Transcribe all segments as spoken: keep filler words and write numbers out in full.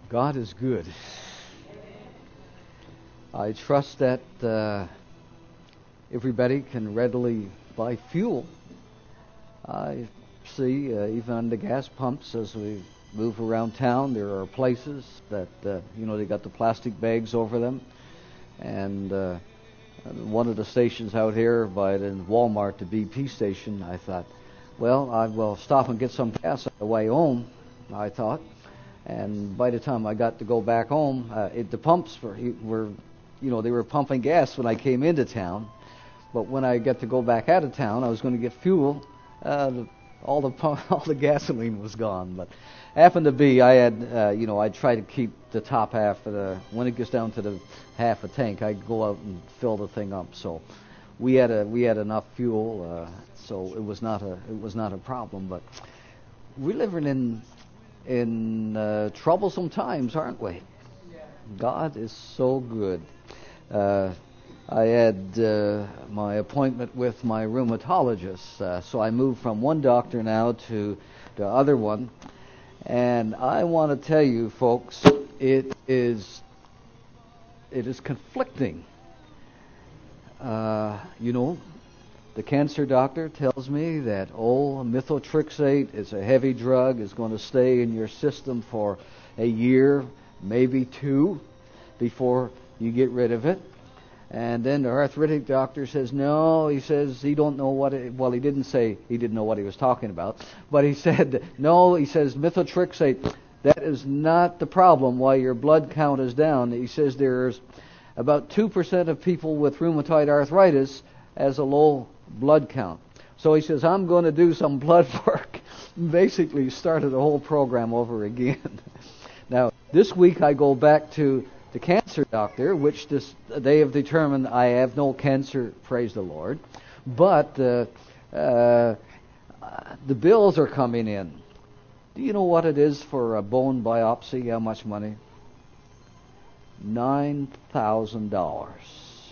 God is good. I trust that uh, everybody can readily buy fuel. I see, uh, even on the gas pumps as we move around town, there are places that, uh, you know, they got the plastic bags over them. And uh, one of the stations out here by the Walmart, the B P station, I thought, well, I will stop and get some gas on the way home, I thought. And by the time I got to go back home, uh, it, the pumps were, were, you know, they were pumping gas when I came into town. But when I got to go back out of town, I was going to get fuel. Uh, the, all the pump, all the gasoline was gone. But happened to be, I had, uh, you know, I try to keep the top half of the. When it gets down to the half a tank, I go out and fill the thing up. So we had a we had enough fuel, uh, so it was not a it was not a problem. But we're living in in uh, troublesome times, aren't we? God is so good. Uh, I had uh, my appointment with my rheumatologist, uh, so I moved from one doctor now to the other one. And I want to tell you, folks, it is it is conflicting. Uh, you know, the cancer doctor tells me that, oh, methotrexate is a heavy drug, is going to stay in your system for a year, maybe two, before you get rid of it. And then the arthritic doctor says, no, he says he don't know what it, well, he didn't say he didn't know what he was talking about, but he said, no, he says methotrexate, that is not the problem why your blood count is down. He says there's about two percent of people with rheumatoid arthritis as a low blood count. So he says, I'm going to do some blood work. Basically started the whole program over again. Now, this week I go back to the cancer doctor, which this, they have determined I have no cancer, praise the Lord. But uh, uh, the bills are coming in. Do you know what it is for a bone biopsy? How much money? nine thousand dollars.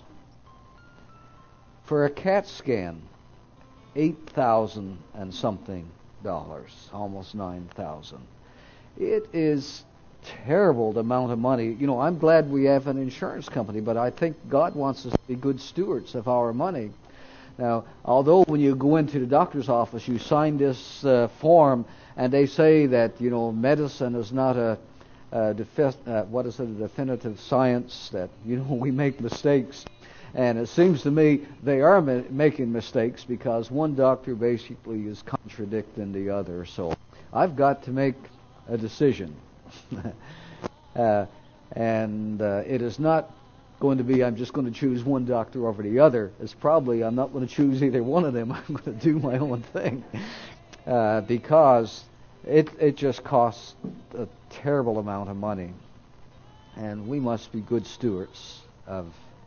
For a CAT scan, eight thousand and something dollars, almost nine thousand. It is terrible the amount of money. You know, I'm glad we have an insurance company, but I think God wants us to be good stewards of our money. Now, although when you go into the doctor's office, you sign this uh, form, and they say that, you know, medicine is not a, a defi- uh, what is it, a definitive science, that, you know, we make mistakes. And it seems to me they are ma- making mistakes because one doctor basically is contradicting the other. So I've got to make a decision. uh, and uh, it is not going to be I'm just going to choose one doctor over the other. It's probably I'm not going to choose either one of them. I'm going to do my own thing uh, because it it just costs a terrible amount of money, and we must be good stewards of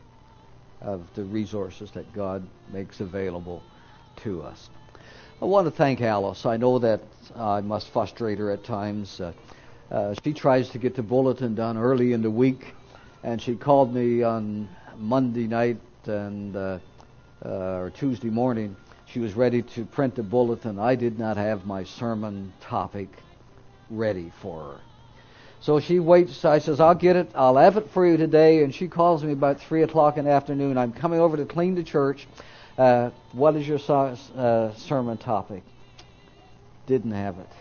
of the resources that God makes available to us. I want to thank Alice. I know that I must frustrate her at times. Uh, Uh, she tries to get the bulletin done early in the week, and she called me on Monday night and uh, uh, or Tuesday morning. She was ready to print the bulletin. I did not have my sermon topic ready for her. So she waits. I says, I'll get it. I'll have it for you today. And she calls me about three o'clock in the afternoon. I'm coming over to clean the church. Uh, what is your so- uh, sermon topic? Didn't have it.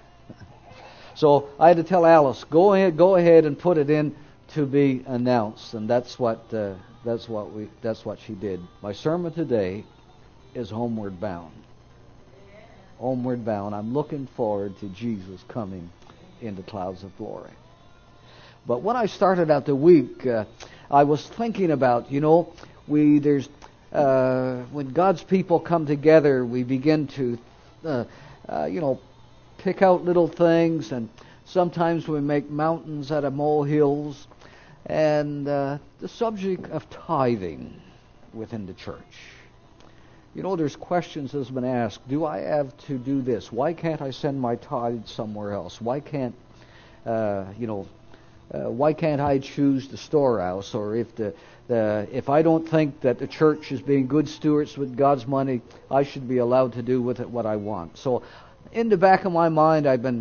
So I had to tell Alice, go ahead, go ahead and put it in to be announced, and that's what uh, that's what we that's what she did. My sermon today is homeward bound. Homeward bound. I'm looking forward to Jesus coming in the clouds of glory. But when I started out the week, uh, I was thinking about, you know, we there's uh, when God's people come together, we begin to, uh, uh, you know. pick out little things, and sometimes we make mountains out of molehills. And uh, the subject of tithing within the church. You know, there's questions that's been asked. Do I have to do this? Why can't I send my tithe somewhere else? Why can't, uh, you know, uh, why can't I choose the storehouse? Or if the, the if I don't think that the church is being good stewards with God's money, I should be allowed to do with it what I want. So in the back of my mind, I've been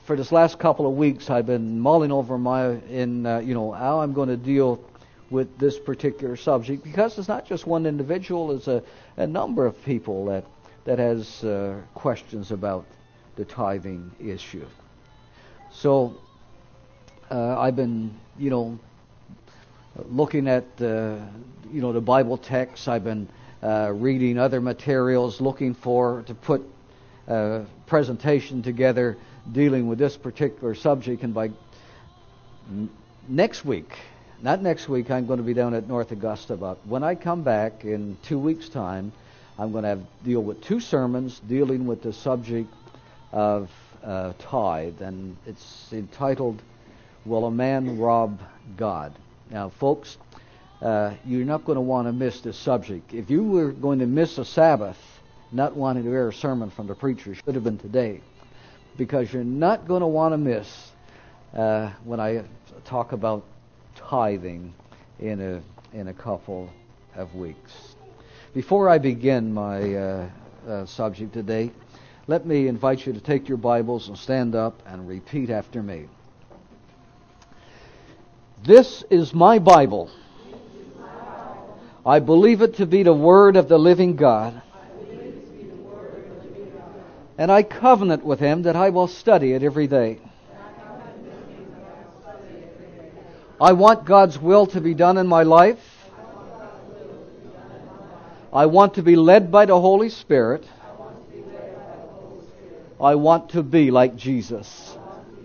for this last couple of weeks, I've been mulling over my in uh, you know how I'm going to deal with this particular subject, because it's not just one individual; it's a, a number of people that that has uh, questions about the tithing issue. So uh, I've been you know looking at uh, you know the Bible texts. I've been uh, reading other materials, looking for to put a presentation together dealing with this particular subject. And by n- next week, not next week, I'm going to be down at North Augusta. But when I come back in two weeks' time, I'm going to have deal with two sermons dealing with the subject of uh, tithe, and it's entitled, "Will a Man Rob God?" Now, folks, uh, you're not going to want to miss this subject. If you were going to miss a Sabbath, not wanting to hear a sermon from the preacher, should have been today, because you're not going to want to miss uh, when I talk about tithing in a in a couple of weeks. Before I begin my uh, uh, subject today, let me invite you to take your Bibles and stand up and repeat after me. This is my Bible. I believe it to be the Word of the living God. And I covenant with Him that I will study it every day. I want God's will to be done in my life. I want to be led by the Holy Spirit. I want to be like Jesus.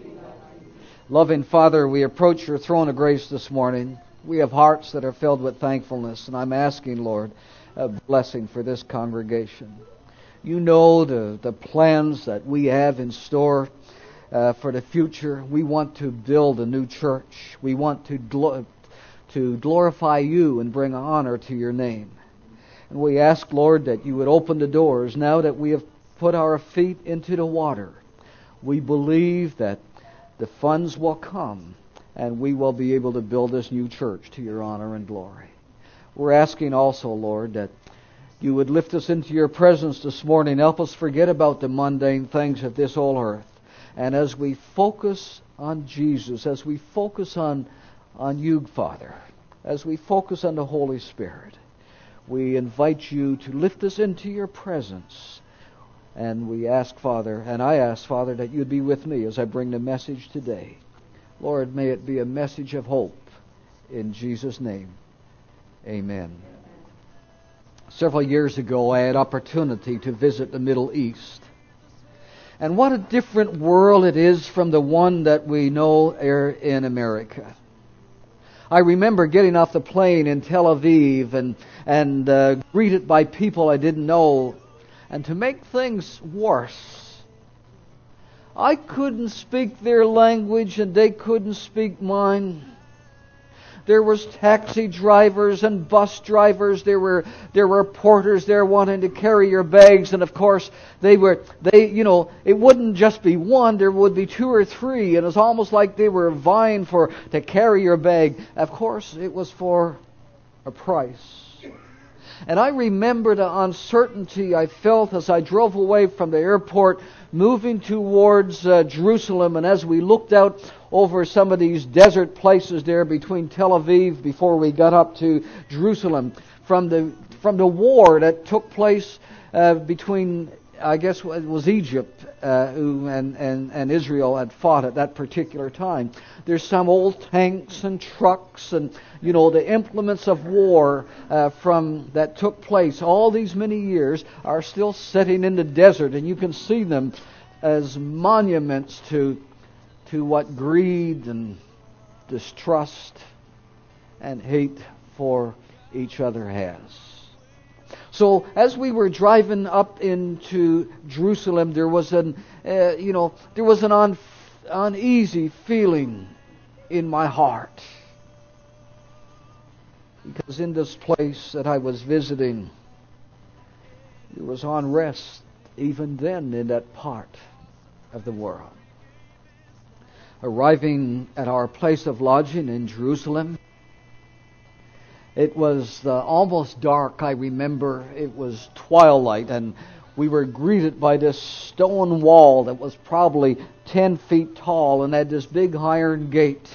Loving Father, we approach your throne of grace this morning. We have hearts that are filled with thankfulness, and I'm asking, Lord, a blessing for this congregation. You know the, the plans that we have in store uh, for the future. We want to build a new church. We want to glo- to glorify you and bring honor to your name. And we ask, Lord, that you would open the doors now that we have put our feet into the water. We believe that the funds will come, and we will be able to build this new church to your honor and glory. We're asking also, Lord, that you would lift us into your presence this morning. Help us forget about the mundane things of this old earth. And as we focus on Jesus, as we focus on, on you, Father, as we focus on the Holy Spirit, we invite you to lift us into your presence. And we ask, Father, and I ask, Father, that you'd be with me as I bring the message today. Lord, may it be a message of hope. In Jesus' name, amen. Several years ago, I had opportunity to visit the Middle East. And what a different world it is from the one that we know here in America. I remember getting off the plane in Tel Aviv and, and uh, greeted by people I didn't know. And to make things worse, I couldn't speak their language and they couldn't speak mine. There was taxi drivers and bus drivers. There were there were porters there wanting to carry your bags, and of course they were they you know it wouldn't just be one. There would be two or three, and it's almost like they were vying for to carry your bag. Of course, it was for a price. And I remember the uncertainty I felt as I drove away from the airport, moving towards uh, Jerusalem. And as we looked out over some of these desert places there between Tel Aviv before we got up to Jerusalem, from the from the war that took place uh, between, I guess it was Egypt uh, who and, and, and Israel had fought at that particular time. There's some old tanks and trucks and, you know, the implements of war uh, from that took place all these many years are still sitting in the desert, and you can see them as monuments to to what greed and distrust and hate for each other has. So as we were driving up into Jerusalem, there was an, uh, you know, there was an un- uneasy feeling in my heart, because in this place that I was visiting, there was unrest even then in that part of the world. Arriving at our place of lodging in Jerusalem, it was uh, almost dark. I remember it was twilight, and we were greeted by this stone wall that was probably ten feet tall and had this big iron gate.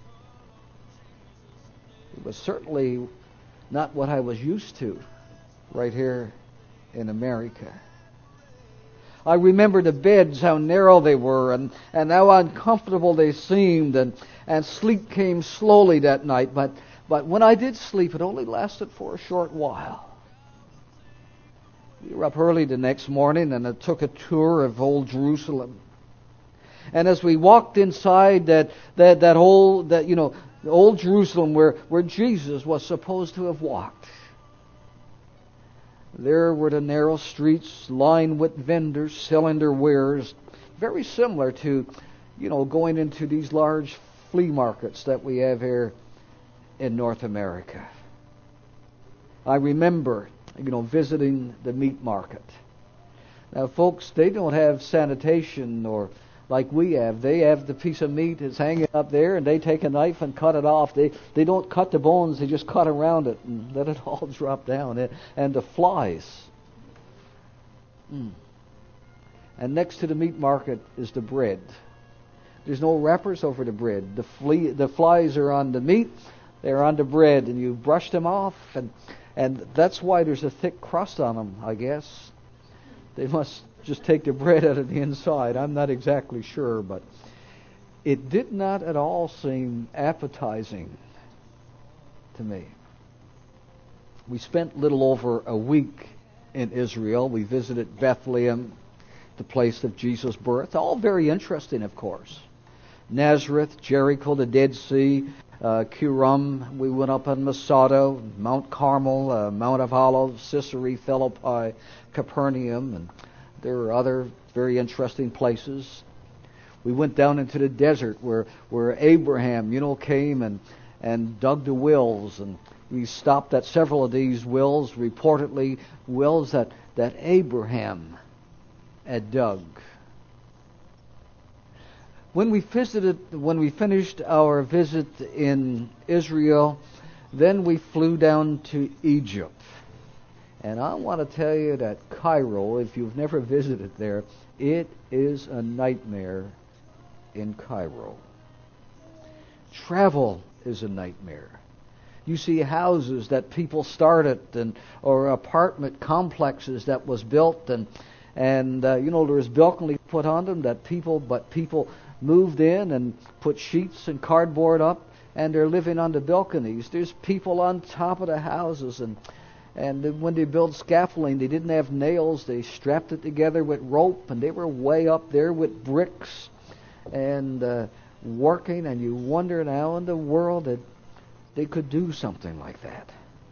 It was certainly not what I was used to right here in America. I remember the beds, how narrow they were, and, and how uncomfortable they seemed, and, and sleep came slowly that night. But, but when I did sleep, it only lasted for a short while. We were up early the next morning, and I took a tour of Old Jerusalem. And as we walked inside that that that old that you know Old Jerusalem, where where Jesus was supposed to have walked, there were the narrow streets lined with vendors selling their wares, very similar to, you know, going into these large flea markets that we have here in North America. I remember, you know, visiting the meat market. Now, folks, they don't have sanitation or like we have. They have the piece of meat that's hanging up there, and they take a knife and cut it off. They they don't cut the bones; they just cut around it and let it all drop down. And, and the flies. Mm. And next to the meat market is the bread. There's no wrappers over the bread. The flea, the flies are on the meat; they're on the bread, and you brush them off, and and that's why there's a thick crust on them, I guess. They must just take the bread out of the inside. I'm not exactly sure, but it did not at all seem appetizing to me. We spent little over a week in Israel. We visited Bethlehem, the place of Jesus' birth. All very interesting, of course. Nazareth, Jericho, the Dead Sea, uh, Qumran. We went up on Masada, Mount Carmel, uh, Mount of Olives, Caesarea Philippi, Capernaum, and there were other very interesting places. We went down into the desert where, where Abraham, you know, came and, and dug the wells. And we stopped at several of these wells, reportedly wells that, that Abraham had dug. When we visited, when we finished our visit in Israel, then we flew down to Egypt. And I want to tell you that Cairo, if you've never visited there, it is a nightmare in Cairo. Travel is a nightmare. You see houses that people started, and or apartment complexes that was built, and and uh, you know, there was balcony put on them that people, but people moved in and put sheets and cardboard up, and they're living on the balconies. There's people on top of the houses, and. And when they built scaffolding, they didn't have nails. They strapped it together with rope, and they were way up there with bricks and uh, working. And you wonder how in the world that they could do something like that.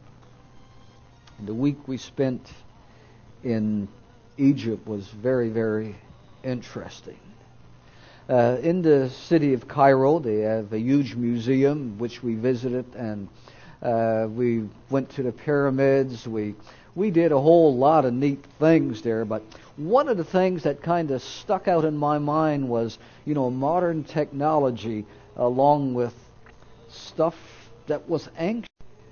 The week we spent in Egypt was very, very interesting. Uh, in the city of Cairo, they have a huge museum which we visited, and Uh, we went to the pyramids. We we did a whole lot of neat things there. But one of the things that kind of stuck out in my mind was, you know, modern technology along with stuff that was ancient.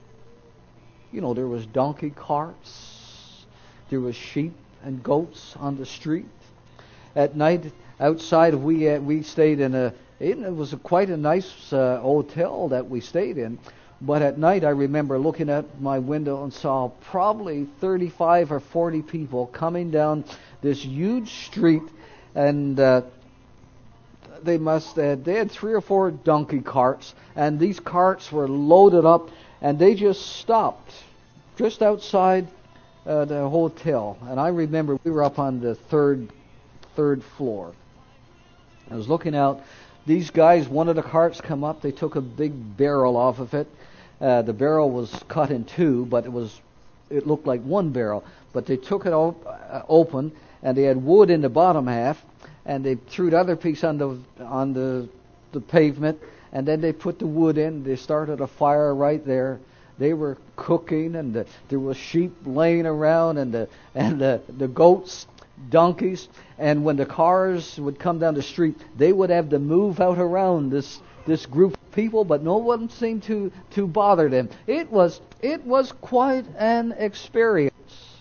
You know, there was donkey carts. There was sheep and goats on the street. At night, outside, we uh, we stayed in a. It was a, quite a nice uh, hotel that we stayed in. But at night, I remember looking at my window and saw probably thirty-five or forty people coming down this huge street, and uh, they must have, they had three or four donkey carts, and these carts were loaded up, and they just stopped just outside uh, the hotel. And I remember we were up on the third third floor. I was looking out. These guys, one of the carts come up. They took a big barrel off of it. Uh, the barrel was cut in two, but it was it looked like one barrel. But they took it op- uh, open, and they had wood in the bottom half, and they threw the other piece on the on the the pavement, and then they put the wood in. They started a fire right there. They were cooking, and the, there was sheep laying around, and the and the, the goats, donkeys, and when the cars would come down the street, they would have to move out around this this group of people, but no one seemed to, to bother them. It was it was quite an experience.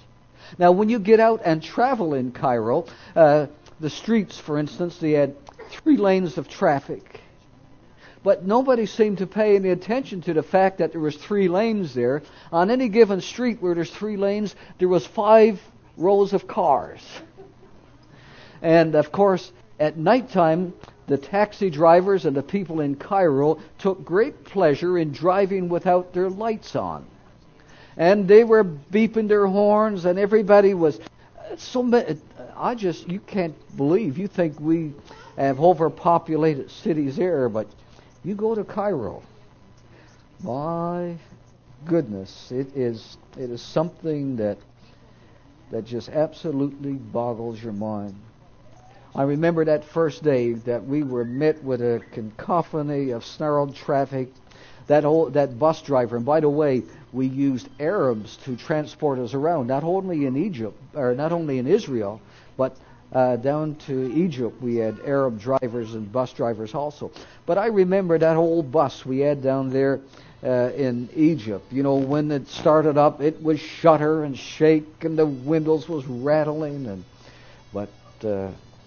Now, when you get out and travel in Cairo, uh, the streets, for instance, they had three lanes of traffic. But nobody seemed to pay any attention to the fact that there was three lanes there. On any given street where there's three lanes, there was five rows of cars. And, of course, at nighttime, the taxi drivers and the people in Cairo took great pleasure in driving without their lights on. And they were beeping their horns, and everybody was so many. I just, you can't believe, you think we have overpopulated cities here, but you go to Cairo. My goodness, it is it is something that that just absolutely boggles your mind. I remember that first day that we were met with a cacophony of snarled traffic. That whole, that bus driver, and by the way, we used Arabs to transport us around, not only in Egypt, or not only in Israel, but uh, down to Egypt. We had Arab drivers and bus drivers also. But I remember that whole bus we had down there uh, in Egypt. You know, when it started up, it would shudder and shake, and the windows was rattling, and but. Uh,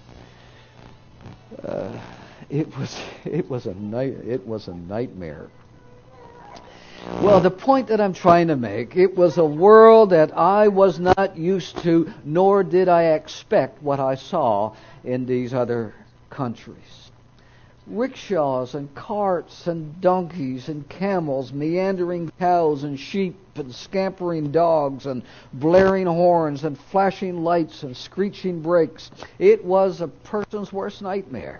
Uh, it was it was a night it was a nightmare. Well, the point that I'm trying to make, it was a world that I was not used to, nor did I expect what I saw in these other countries. Rickshaws and carts and donkeys and camels, meandering cows and sheep and scampering dogs and blaring horns and flashing lights and screeching brakes. It was a person's worst nightmare.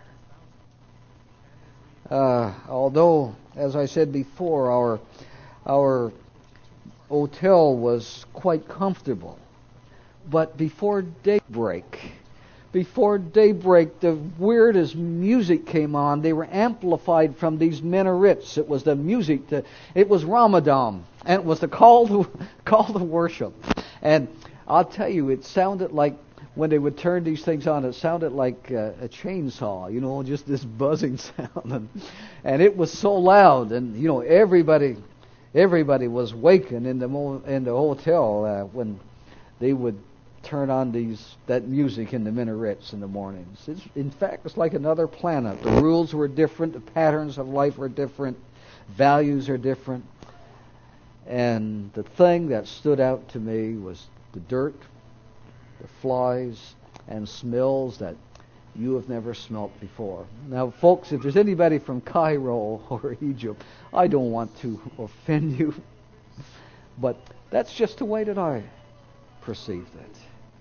Uh, although, as I said before, our our hotel was quite comfortable. But before daybreak, Before daybreak, the weirdest music came on. They were amplified from these minarets. It was the music. To, it was Ramadan, and it was the call to call to worship. And I'll tell you, it sounded like when they would turn these things on, it sounded like a, a chainsaw. You know, just this buzzing sound, and, and it was so loud. And you know, everybody, everybody was waking in the mo- in the hotel uh, when they would turn on these that music in the minarets in the mornings. It's, in fact, it's like another planet. The rules were different. The patterns of life were different. Values are different. And the thing that stood out to me was the dirt, the flies, and smells that you have never smelt before. Now, folks, if there's anybody from Cairo or Egypt, I don't want to offend you, but that's just the way that I perceived it.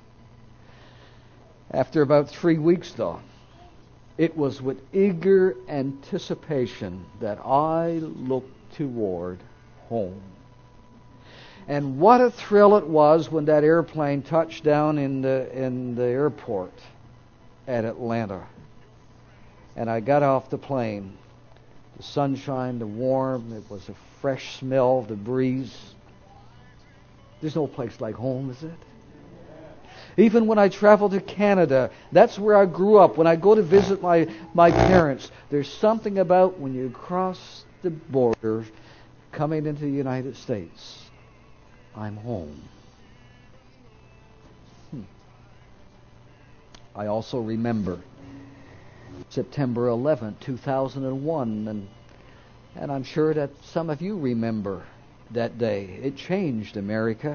After about three weeks, though, it was with eager anticipation that I looked toward home. And what a thrill it was when that airplane touched down in the in the airport at Atlanta. And I got off the plane. The sunshine, the warm, it was a fresh smell, the breeze. There's no place like home, is it? Even when I travel to Canada, that's where I grew up. When I go to visit my, my parents, there's something about when you cross the border coming into the United States. I'm home. Hmm. I also remember September eleventh, two thousand one, and and I'm sure that some of you remember that day. It changed America.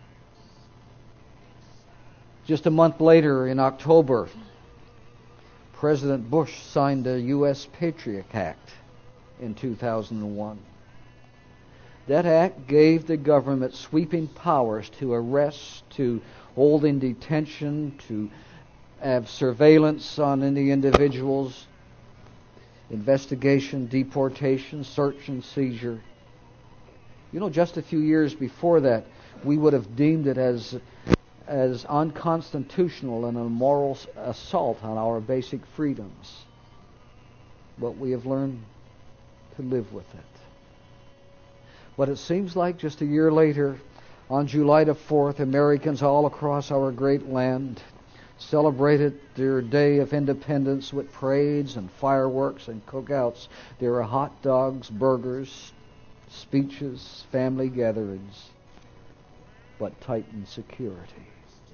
Just a month later, in October, President Bush signed the U S Patriot Act in two thousand one. That act gave the government sweeping powers to arrest, to hold in detention, to have surveillance on any individuals, investigation, deportation, search and seizure. You know, just a few years before that, we would have deemed it as as unconstitutional and a moral assault on our basic freedoms. But we have learned to live with it. But it seems like just a year later, on July the fourth, Americans all across our great land celebrated their day of independence with parades and fireworks and cookouts. There were hot dogs, burgers, speeches, family gatherings, but tightened security.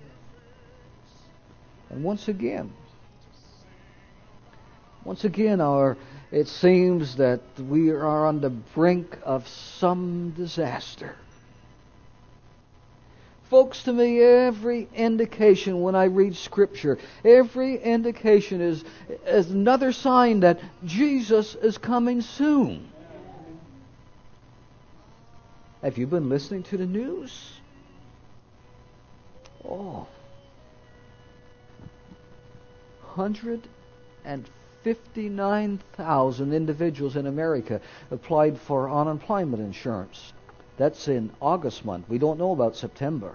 And once again, once again, our it seems that we are on the brink of some disaster. Folks, to me, every indication when I read Scripture, every indication is, is another sign that Jesus is coming soon. Have you been listening to the news? Oh, one hundred fifty-nine thousand individuals in America applied for unemployment insurance. That's in August month. We don't know about September.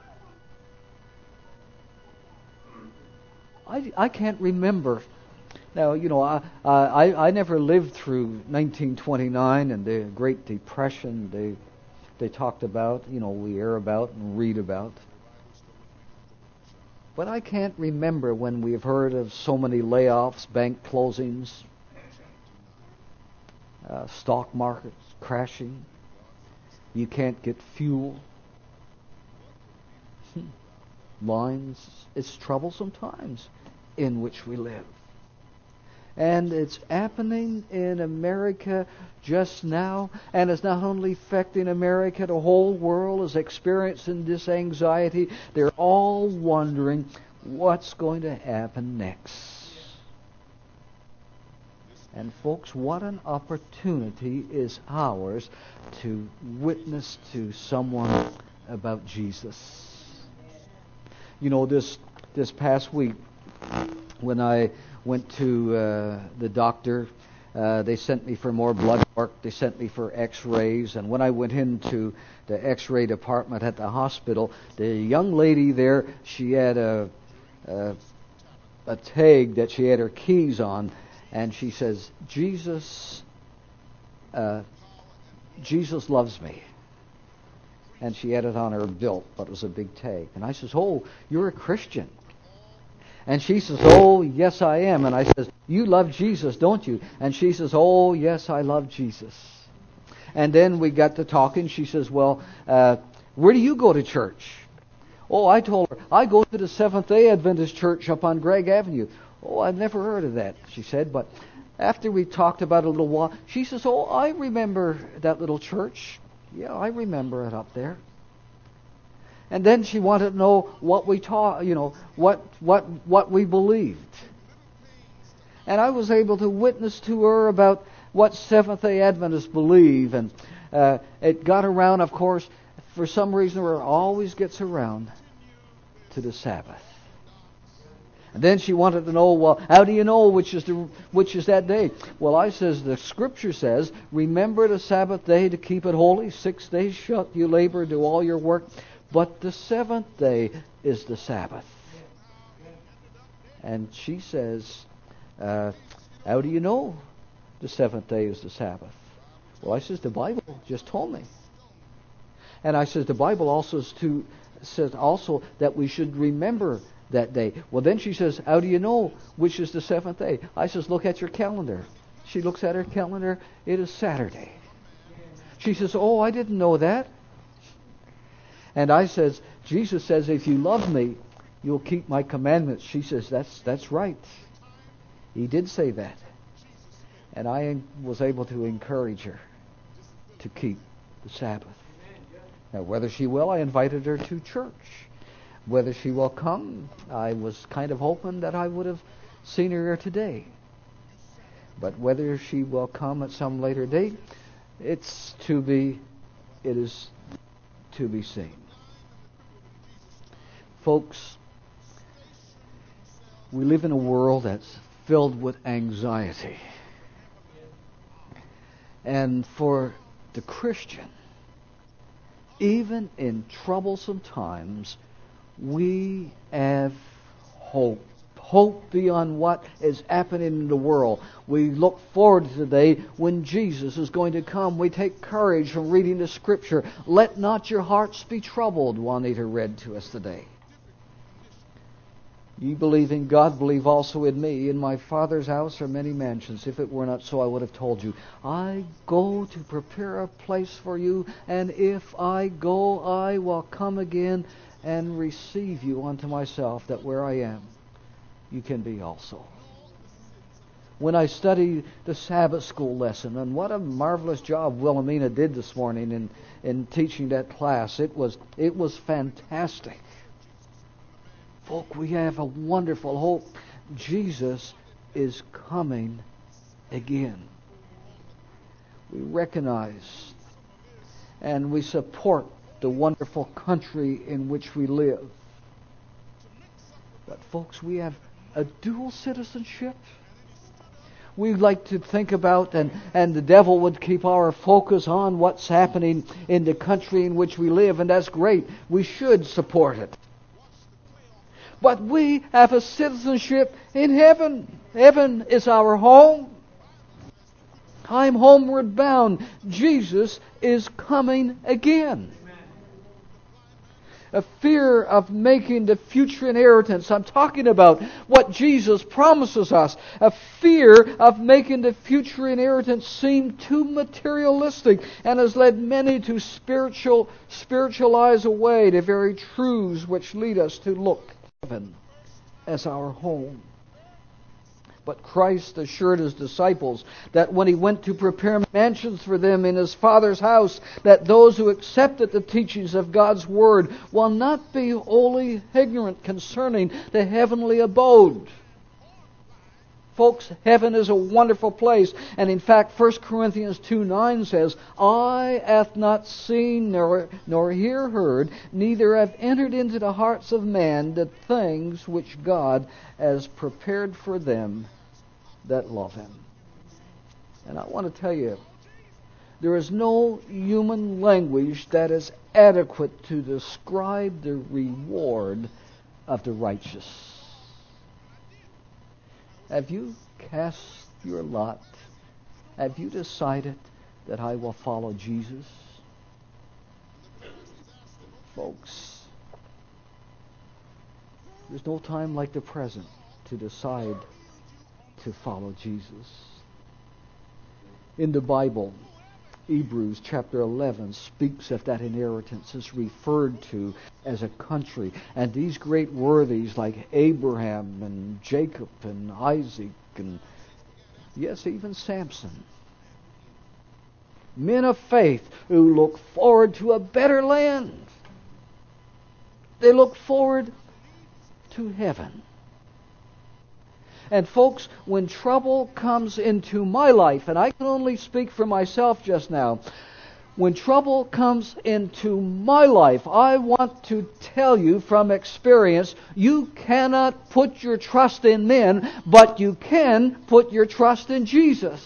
I, I can't remember. Now, you know, I, I I never lived through nineteen twenty-nine and the Great Depression they they talked about, you know, we hear about and read about. But I can't remember when we've heard of so many layoffs, bank closings, uh, stock markets crashing. You can't get fuel. Lines. It's troublesome times in which we live. And it's happening in America just now. And it's not only affecting America, the whole world is experiencing this anxiety. They're all wondering what's going to happen next. And folks, what an opportunity is ours to witness to someone about Jesus. You know, this this past week, when I went to uh, the doctor, uh, they sent me for more blood work. They sent me for x-rays. And when I went into the x-ray department at the hospital, the young lady there, she had a, a, a tag that she had her keys on. And she says, Jesus, uh, Jesus loves me. And she had it on her belt, but it was a big tag. And I says, oh, you're a Christian. And she says, oh, yes, I am. And I says, you love Jesus, don't you? And she says, oh, yes, I love Jesus. And then we got to talking. She says, well, uh, where do you go to church? Oh, I told her, I go to the Seventh-day Adventist Church up on Gregg Avenue. Oh, I've never heard of that, she said. But after we talked about it a little while, she says, oh, I remember that little church. Yeah, I remember it up there. And then she wanted to know what we taught, you know, what what what we believed. And I was able to witness to her about what Seventh-day Adventists believe. And uh, it got around, of course, for some reason, or it always gets around to the Sabbath. And then she wanted to know, well, how do you know which is the which is that day? Well, I says the Scripture says, remember the Sabbath day to keep it holy. Six days shut you labor, do all your work, but the seventh day is the Sabbath. And she says, uh, how do you know the seventh day is the Sabbath? Well, I says the Bible just told me. And I says the Bible also says, to, says also that we should remember that day. Well, then she says, how do you know which is the seventh day? I says, look at your calendar. She looks at her calendar. It is Saturday. She says, oh, I didn't know that. And I says, Jesus says, if you love me, you'll keep my commandments. She says, that's that's right. He did say that. And I was able to encourage her to keep the Sabbath. Now, whether she will, I invited her to church. Whether she will come, I was kind of hoping that I would have seen her here today. But whether she will come at some later date, it's to be, it is to be seen. Folks, we live in a world that's filled with anxiety. And for the Christian, even in troublesome times, we have hope. Hope beyond what is happening in the world. We look forward to the day when Jesus is going to come. We take courage from reading the Scripture. Let not your hearts be troubled, Juanita read to us today. Ye believe in God, believe also in me. In my Father's house are many mansions. If it were not so, I would have told you. I go to prepare a place for you, and if I go, I will come again and receive you unto myself, that where I am, you can be also. When I studied the Sabbath school lesson, and what a marvelous job Wilhelmina did this morning in, in teaching that class. It was it was fantastic. Folk, we have a wonderful hope. Jesus is coming again. We recognize and we support the wonderful country in which we live. But folks, we have a dual citizenship. We like to think about, and, and the devil would keep our focus on what's happening in the country in which we live, and that's great. We should support it. But we have a citizenship in heaven. Heaven is our home. I'm homeward bound. Jesus is coming again. A fear of making the future inheritance. I'm talking about what Jesus promises us. A fear of making the future inheritance seem too materialistic and has led many to spiritual spiritualize away the very truths which lead us to look to heaven as our home. But Christ assured His disciples that when He went to prepare mansions for them in His Father's house, that those who accepted the teachings of God's Word will not be wholly ignorant concerning the heavenly abode. Folks, heaven is a wonderful place. And in fact, First Corinthians two nine says, Eye hath not seen nor, nor ear heard, neither have entered into the hearts of man the things which God has prepared for them that love Him. And I want to tell you, there is no human language that is adequate to describe the reward of the righteous. Have you cast your lot? Have you decided that I will follow Jesus? Folks, there's no time like the present to decide to follow Jesus. In the Bible, Hebrews chapter eleven speaks of that inheritance is referred to as a country. And these great worthies like Abraham and Jacob and Isaac and, yes, even Samson. Men of faith who look forward to a better land. They look forward to heaven. And folks, when trouble comes into my life, and I can only speak for myself just now, when trouble comes into my life, I want to tell you from experience, you cannot put your trust in men, but you can put your trust in Jesus.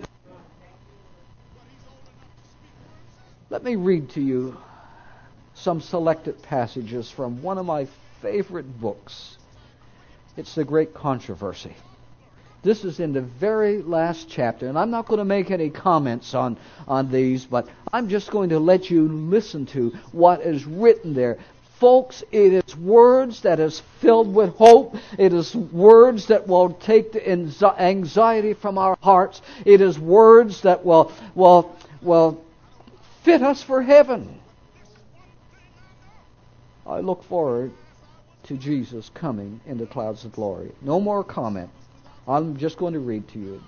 Let me read to you some selected passages from one of my favorite books. It's The Great Controversy. This is in the very last chapter, and I'm not going to make any comments on, on these, but I'm just going to let you listen to what is written there. Folks, it is words that is filled with hope. It is words that will take the anxiety from our hearts. It is words that will, will, will fit us for heaven. I look forward to Jesus coming in the clouds of glory. No more comment. I'm just going to read to you.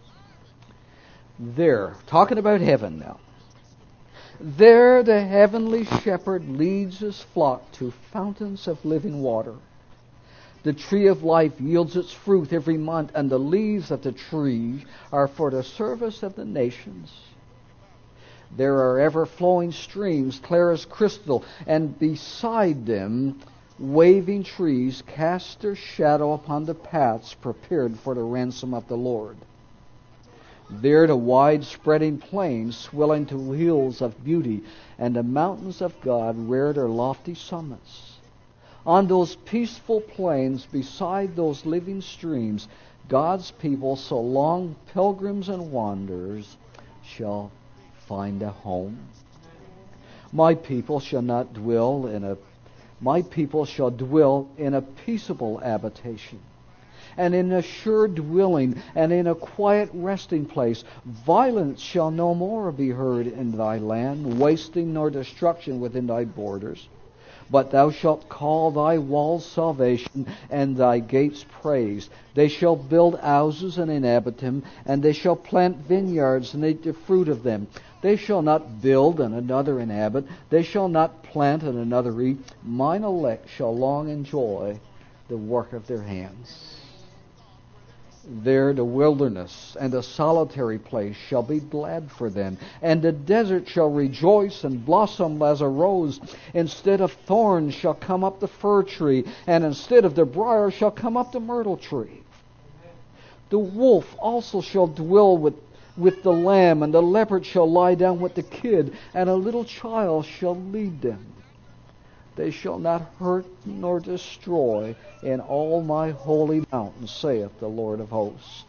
There, talking about heaven now. There the heavenly shepherd leads his flock to fountains of living water. The tree of life yields its fruit every month, and the leaves of the tree are for the service of the nations. There are ever-flowing streams, clear as crystal, and beside them waving trees cast their shadow upon the paths prepared for the ransom of the Lord. There the wide-spreading plains swell into hills of beauty, and the mountains of God rear their lofty summits. On those peaceful plains, beside those living streams, God's people, so long pilgrims and wanderers, shall find a home. My people shall not dwell in a My people shall dwell in a peaceable habitation, and in a sure dwelling, and in a quiet resting place. Violence shall no more be heard in thy land, wasting nor destruction within thy borders. But thou shalt call thy walls salvation, and thy gates praise. They shall build houses and inhabit them, and they shall plant vineyards and eat the fruit of them. They shall not build and another inhabit. They shall not plant and another eat. Mine elect shall long enjoy the work of their hands. There the wilderness and the solitary place shall be glad for them, and the desert shall rejoice and blossom as a rose. Instead of thorns shall come up the fir tree, and instead of the briar shall come up the myrtle tree. The wolf also shall dwell with, with the lamb, and the leopard shall lie down with the kid, and a little child shall lead them. They shall not hurt nor destroy in all my holy mountain, saith the Lord of hosts.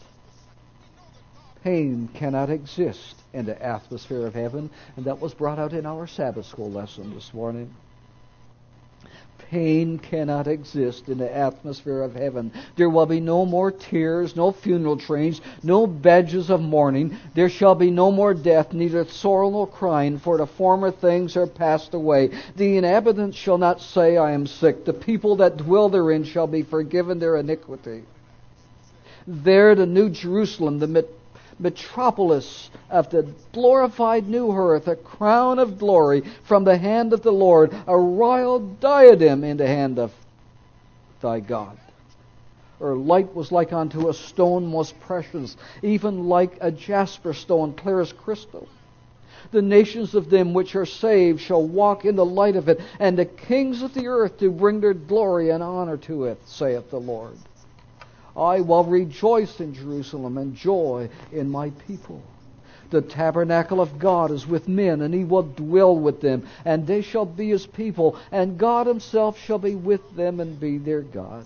Pain cannot exist in the atmosphere of heaven, and that was brought out in our Sabbath school lesson this morning. Pain cannot exist in the atmosphere of heaven. There will be no more tears, no funeral trains, no badges of mourning. There shall be no more death, neither sorrow nor crying, for the former things are passed away. The inhabitants shall not say, I am sick. The people that dwell therein shall be forgiven their iniquity. There the new Jerusalem, the met- metropolis of the glorified new earth, a crown of glory from the hand of the Lord, a royal diadem in the hand of thy God. Her light was like unto a stone most precious, even like a jasper stone, clear as crystal. The nations of them which are saved shall walk in the light of it, and the kings of the earth do bring their glory and honor to it, saith the Lord. I will rejoice in Jerusalem and joy in my people. The tabernacle of God is with men, and He will dwell with them, and they shall be His people, and God Himself shall be with them and be their God.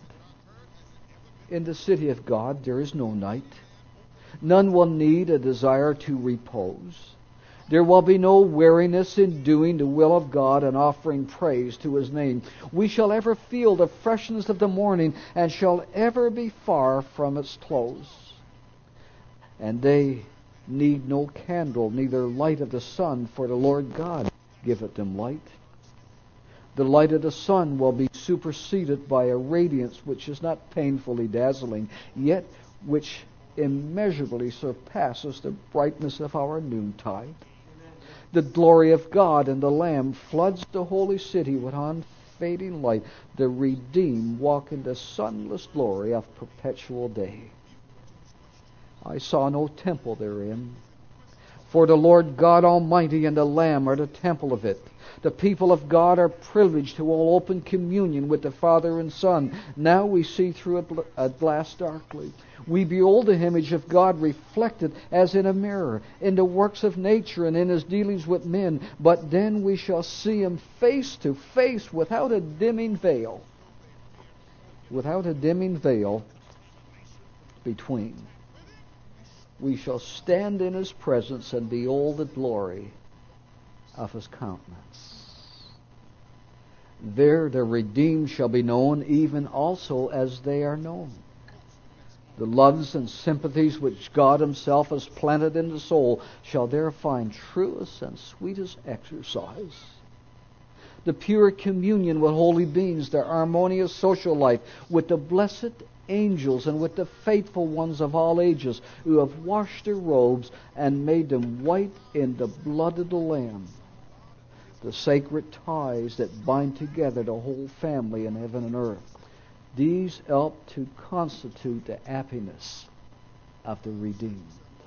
In the city of God there is no night. None will need a desire to repose. There will be no weariness in doing the will of God and offering praise to His name. We shall ever feel the freshness of the morning, and shall ever be far from its close. And they need no candle, neither light of the sun, for the Lord God giveth them light. The light of the sun will be superseded by a radiance which is not painfully dazzling, yet which immeasurably surpasses the brightness of our noontide. The glory of God and the Lamb floods the holy city with unfading light. The redeemed walk in the sunless glory of perpetual day. I saw no temple therein, for the Lord God Almighty and the Lamb are the temple of it. The people of God are privileged to all open communion with the Father and Son. Now we see through a glass darkly. We behold the image of God reflected as in a mirror, in the works of nature and in His dealings with men. But then we shall see Him face to face without a dimming veil. Without a dimming veil between. We shall stand in His presence and behold the glory of His countenance. There the redeemed shall be known, even also as they are known. The loves and sympathies which God Himself has planted in the soul shall there find truest and sweetest exercise. The pure communion with holy beings, the harmonious social life with the blessed angels and with the faithful ones of all ages, who have washed their robes and made them white in the blood of the Lamb. The sacred ties that bind together the whole family in heaven and earth. These help to constitute the happiness of the redeemed.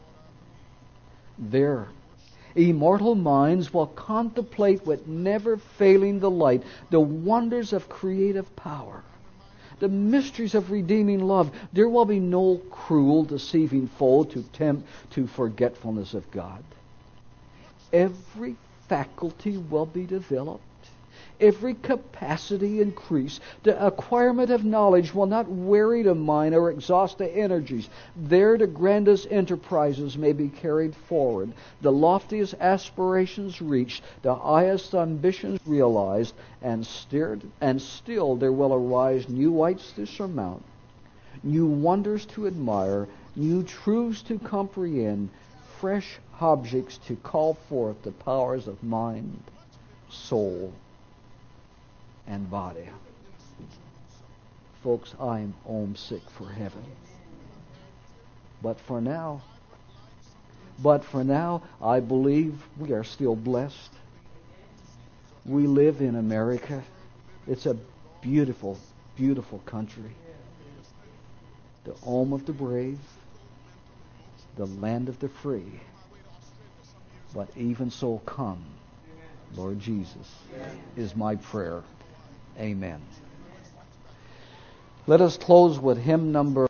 Their immortal minds will contemplate with never failing delight the wonders of creative power, the mysteries of redeeming love. There will be no cruel, deceiving foe to tempt to forgetfulness of God. Every faculty will be developed. Every capacity increased. The acquirement of knowledge will not weary the mind or exhaust the energies. There the grandest enterprises may be carried forward, the loftiest aspirations reached, the highest ambitions realized, and, steered, and still there will arise new heights to surmount, new wonders to admire, new truths to comprehend, fresh objects to call forth the powers of mind, soul, and body. Folks, I'm homesick for heaven. But for now, but for now, I believe we are still blessed. We live in America. It's a beautiful, beautiful country. The home of the brave, the land of the free. But even so, come, Lord Jesus, is my prayer. Amen. Let us close with hymn number